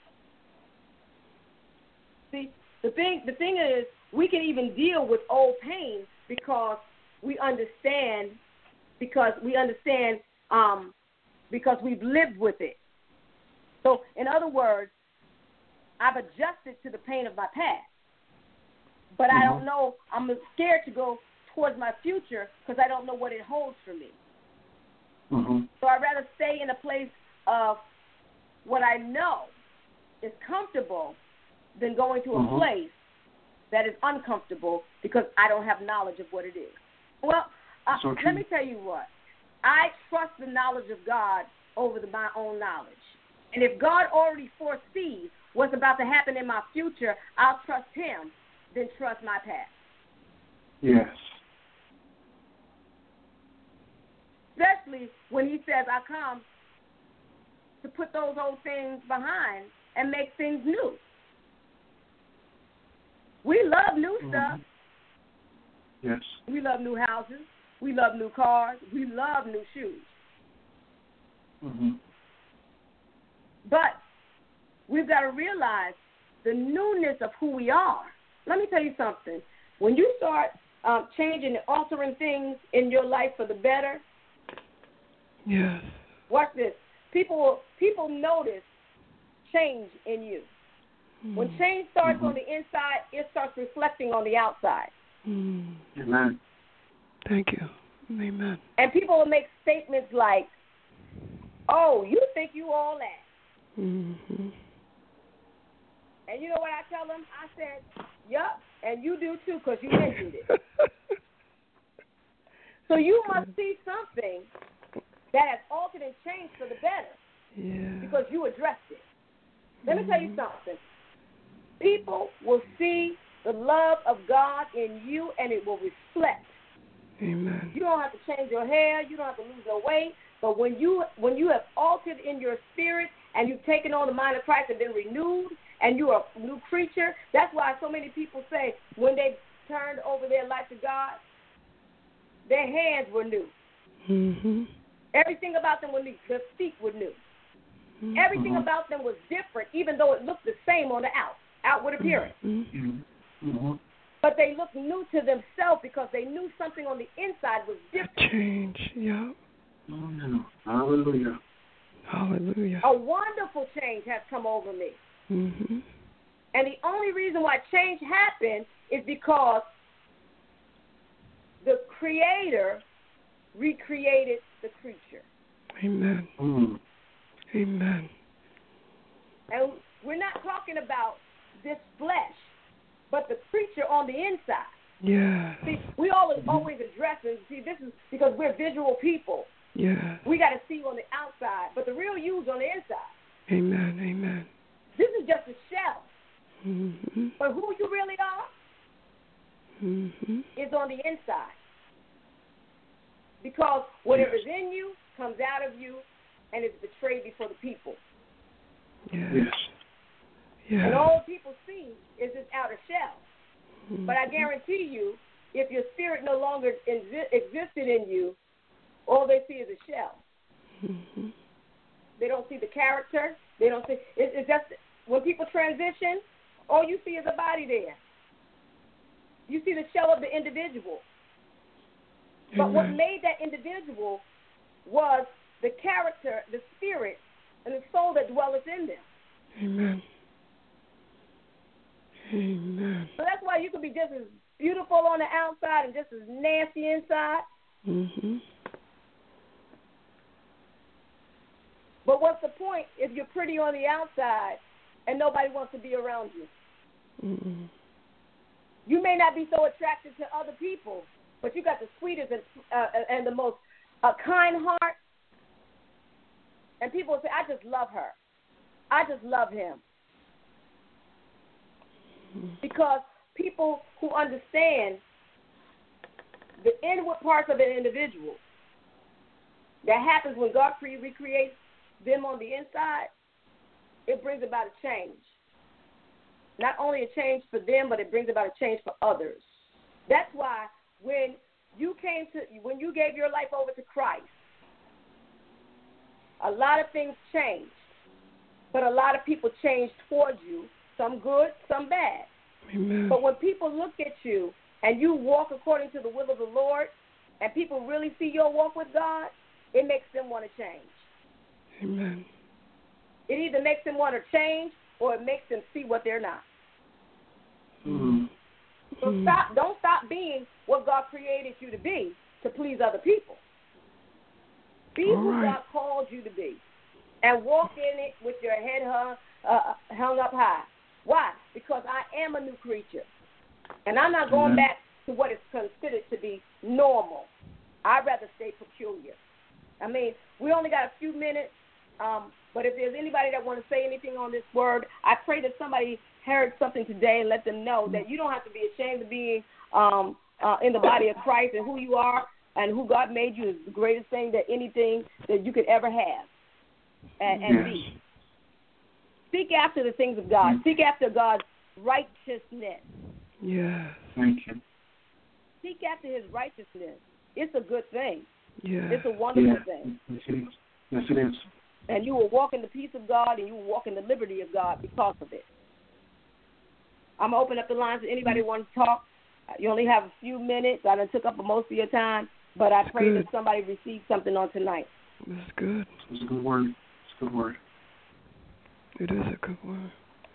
See, the thing the thing is, we can even deal with old pain because we understand, because we understand, um, because we've lived with it. So, in other words, I've adjusted to the pain of my past. But mm-hmm. I don't know, I'm scared to go towards my future because I don't know what it holds for me. Mm-hmm. So I'd rather stay in a place of what I know is comfortable than going to a mm-hmm. place that is uncomfortable because I don't have knowledge of what it is. Well, uh, so let me tell you what. I trust the knowledge of God over the, my own knowledge. And if God already foresees what's about to happen in my future, I'll trust him than trust my past. Yes. Especially when he says, I come to put those old things behind and make things new. We love new Mm-hmm. stuff. Yes. We love new houses. We love new cars. We love new shoes. Mm-hmm. But we've got to realize the newness of who we are. Let me tell you something. When you start um, changing and altering things in your life for the better, Yes. watch this. People people notice change in you. When change starts Mm-hmm. on the inside, it starts reflecting on the outside. Mm. Amen. Thank you. Amen. And people will make statements like, oh, you think you all that. Mm-hmm. And you know what I tell them? I said, yup, and you do too because you mentioned it. So you must see something that has altered and changed for the better Yeah. because you addressed it. Let me tell you something. People will see the love of God in you, and it will reflect. Amen. You don't have to change your hair. You don't have to lose no weight. But when you when you have altered in your spirit and you've taken on the mind of Christ and been renewed and you are a new creature, that's why so many people say when they turned over their life to God, their hands were new. Mm-hmm. Everything about them was new. Their feet were new. Mm-hmm. Everything Mhm. about them was different, even though it looked the same on the out, outward appearance. Mm-hmm. Mm-hmm. But they looked new to themselves because they knew something on the inside was different. Change. Yeah. Mm-hmm. Hallelujah. Hallelujah. A wonderful change has come over me. Mm-hmm. And the only reason why change happened is because the Creator recreated the creature. Amen. Mm-hmm. Amen. And we're not talking about this flesh, but the creature on the inside. Yeah. See, we always always address it. See, this is because we're visual people. Yeah. We got to see on the outside, but the real you's on the inside. Amen. Amen. This is just a shell. Mm-hmm. But who you really are Mm-hmm. is on the inside. Because whatever's in you comes out of you and is betrayed before the people. Yes. Yes. Yeah. And all people see is this outer shell. Mm-hmm. But I guarantee you, if your spirit no longer exi- existed in you, all they see is a shell. Mm-hmm. They don't see the character. They don't see. It, it's just when people transition, all you see is a body there. You see the shell of the individual. But what Amen. made that individual was the character, the spirit, and the soul that dwelleth in them. Amen. Amen. So that's why you can be just as beautiful on the outside and just as nasty inside. Mm-hmm. But what's the point if you're pretty on the outside and nobody wants to be around you? Mm-hmm. You may not be so attractive to other people, but you got the sweetest and, uh, and the most uh, kind heart. And people say, I just love her. I just love him. Because people who understand the inward parts of an individual, that happens when God pre- recreates them on the inside, it brings about a change. Not only a change for them, but it brings about a change for others. That's why when you came to, when you gave your life over to Christ, a lot of things changed. But a lot of people changed towards you, some good, some bad. Amen. But when people look at you and you walk according to the will of the Lord, and people really see your walk with God, it makes them want to change. Amen. It either makes them want to change or it makes them see what they're not. Mm-hmm. So stop, don't stop being what God created you to be to please other people. Be All who right. God called you to be and walk in it with your head hung, uh, hung up high. Why? Because I am a new creature. And I'm not going Amen. back to what is considered to be normal. I'd rather stay peculiar. I mean, we only got a few minutes, um, but if there's anybody that want to say anything on this word, I pray that somebody heard something today and let them know that you don't have to be ashamed of being um, uh, in the body of Christ, and who you are and who God made you is the greatest thing that anything that you could ever have and, and Yes. be. Seek after the things of God. Seek after God's righteousness. Yes. Thank you. Seek after his righteousness. It's a good thing. Yes. It's a wonderful Yeah. thing. Yes, it is. Yes, it is. And you will walk in the peace of God, and you will walk in the liberty of God because of it. I'm going to open up the lines if anybody wants to talk. You only have a few minutes. I done took up most of your time, but I That's pray good. that somebody receives something on tonight. That's good. It's a good word. It's a good word. It is a good word.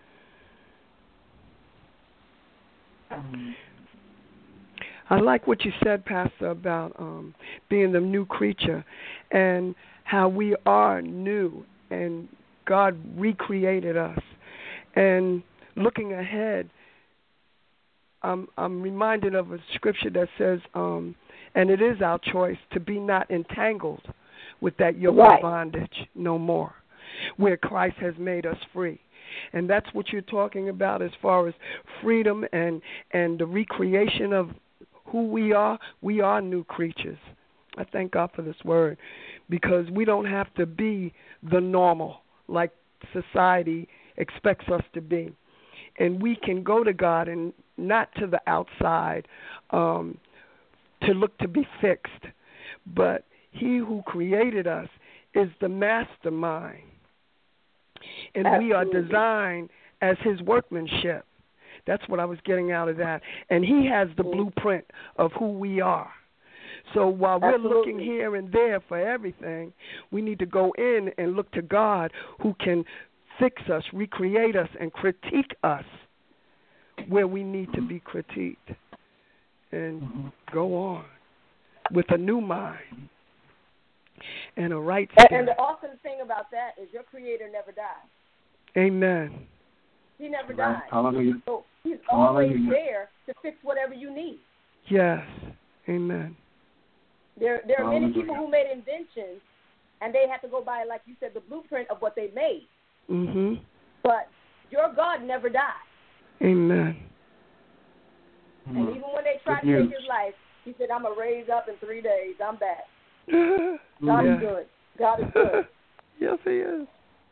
Um, I like what you said, Pastor, about um, being the new creature and how we are new and God recreated us. And looking ahead, I'm, I'm reminded of a scripture that says, um, and it is our choice to be not entangled with that yoke Right. of bondage no more, where Christ has made us free. And that's what you're talking about as far as freedom and, and the recreation of who we are. We are new creatures. I thank God for this word because we don't have to be the normal like society expects us to be. And we can go to God and not to the outside um, to look to be fixed. But he who created us is the mastermind. And Absolutely. we are designed as his workmanship. That's what I was getting out of that. And he has the blueprint of who we are. So while we're Absolutely. looking here and there for everything, we need to go in and look to God who can fix us, recreate us, and critique us where we need to be critiqued. And mm-hmm. go on with a new mind and a right And, spirit. and the awesome thing about that is your Creator never dies. Amen. He never Right. dies. Hallelujah. So he's always Hallelujah. there to fix whatever you need. Yes. Amen. There, there are many Hallelujah. people who made inventions, and they have to go by, like you said, the blueprint of what they made. Mhm. But your God never died. Amen. And even when they tried Good to take news. his life, he said, I'm going to raise up in three days. I'm back. God God yeah. is good. God is good. Yes, he is.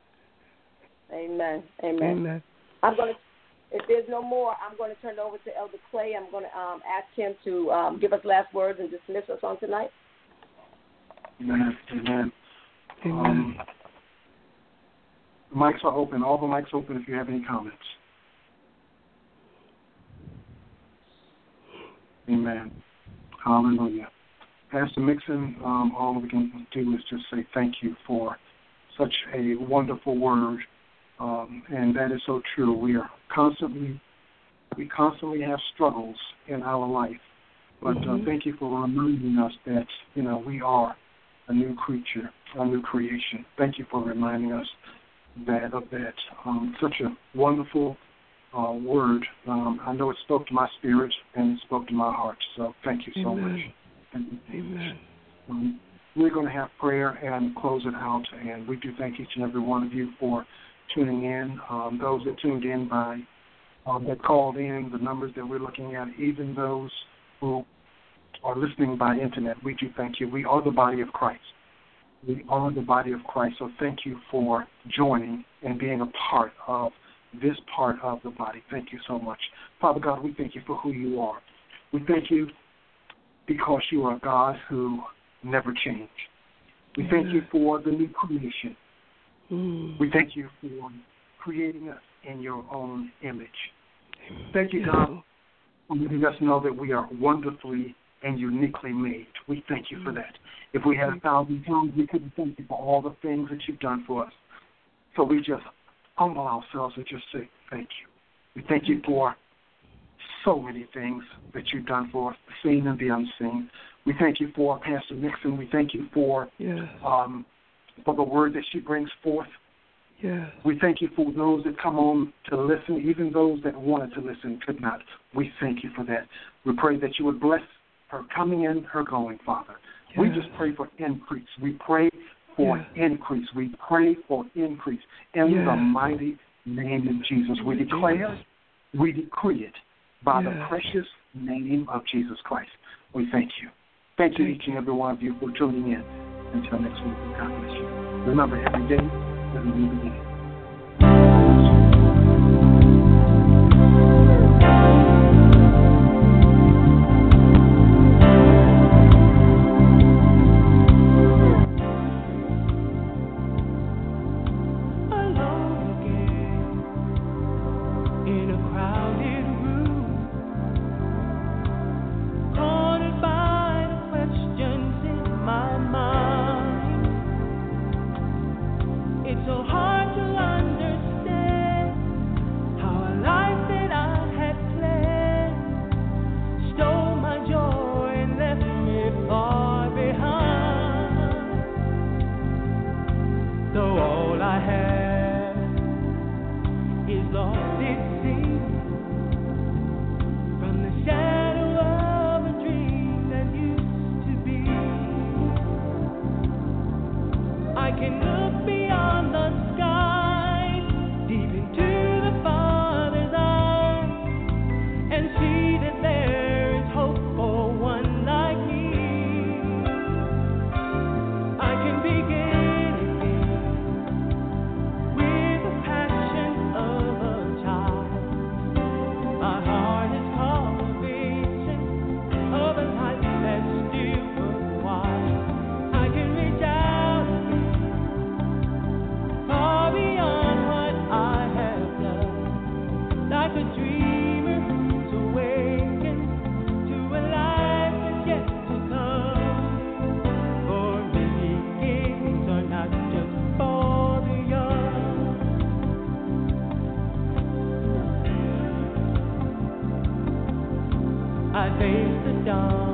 Amen. Amen. Amen. I'm going to, if there's no more, I'm going to turn it over to Elder Clay. I'm going to um, ask him to um, give us last words and dismiss us on tonight. Amen. Amen. Amen. Um, the mics are open. All the mics open if you have any comments. Amen. Hallelujah. Pastor Mixon, um, all we can do is just say thank you for such a wonderful word, um, and that is so true. We are constantly, we constantly have struggles in our life, but Mhm. uh, thank you for reminding us that you know we are a new creature, a new creation. Thank you for reminding us that of that. Um, such a wonderful uh, word. Um, I know it spoke to my spirit and it spoke to my heart. So thank you so Amen. much. Thank you. Amen. Um, we're going to have prayer and close it out, and we do thank each and every one of you for tuning in. Um, those that tuned in by, um, that called in, the numbers that we're looking at, even those who are listening by internet, we do thank you. We are the body of Christ. We are the body of Christ, so thank you for joining and being a part of this part of the body. Thank you so much. Father God, we thank you for who you are. We thank you because you are a God who never changed. We thank you for the new creation. Mm. We thank you for creating us in your own image. Thank you, God, for letting us know that we are wonderfully and uniquely made. We thank you for that. If we had a thousand tongues, we couldn't thank you for all the things that you've done for us. So we just humble ourselves and just say thank you. We thank you for so many things that you've done for us, the seen and the unseen. We thank you for Pastor Nixon. We thank you for Yes. um, for the word that she brings forth. Yes. We thank you for those that come on to listen, even those that wanted to listen could not. We thank you for that. We pray that you would bless her coming in, her going, Father. Yes. We just pray for increase. We pray for Yes. increase. We pray for increase. In Yes. the mighty name of Jesus, we Jesus. declare, we decree it by the Yes. precious name of Jesus Christ. We thank you. Thank you, Thank each and every one of you, for tuning in. Until next week, God bless you. Remember, every day is a new beginning. have is lost its sea from the shadow of a dream that used to be. I can look beyond the sky, deep into the Father's eyes, and see that there is hope for one like me. I can begin again with the passion of a child. My heart is cultivation of a life that's still worthwhile. I can reach out far beyond what I have done, like a dreamer who's awakened to a life that's yet to come. For beginnings are not just for the young. I face the dawn